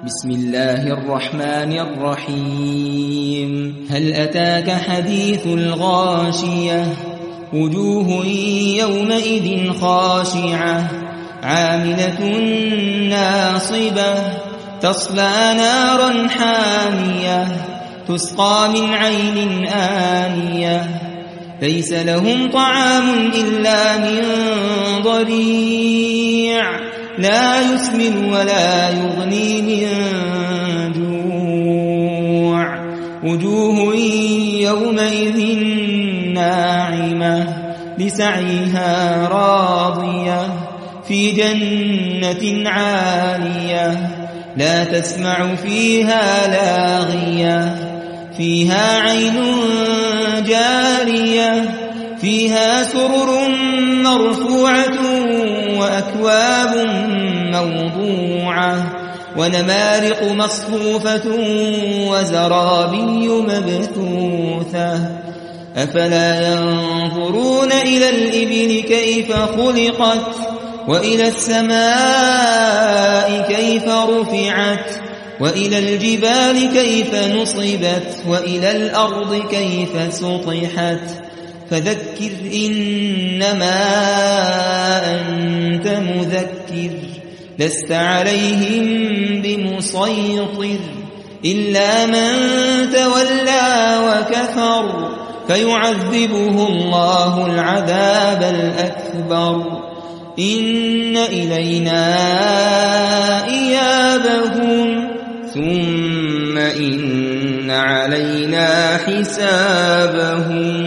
بسم الله الرحمن الرحيم هل أتاك حديث الغاشية وجوه يومئذ خاشعة عاملة ناصبة تصلى نارا حامية تسقى من عين آنية ليس لهم طعام إلا من ضريع لا يسمن ولا يغني من جوع وجوه يومئذ ناعمة لسعيها راضية في جنة عالية لا تسمع فيها لاغية فيها عين جارية فيها سرر مرفوعة وأكواب موضوعة ونمارق مصفوفة وزرابي مبثوثة أفلا ينظرون إلى الإبل كيف خلقت وإلى السماء كيف رفعت وإلى الجبال كيف نصبت وإلى الأرض كيف سطحت فذكر إنما أنت مذكر لست عليهم بمسيطر إلا من تولى وكفر فيعذبه الله العذاب الأكبر إن إلينا إيابهم ثم إن علينا حسابهم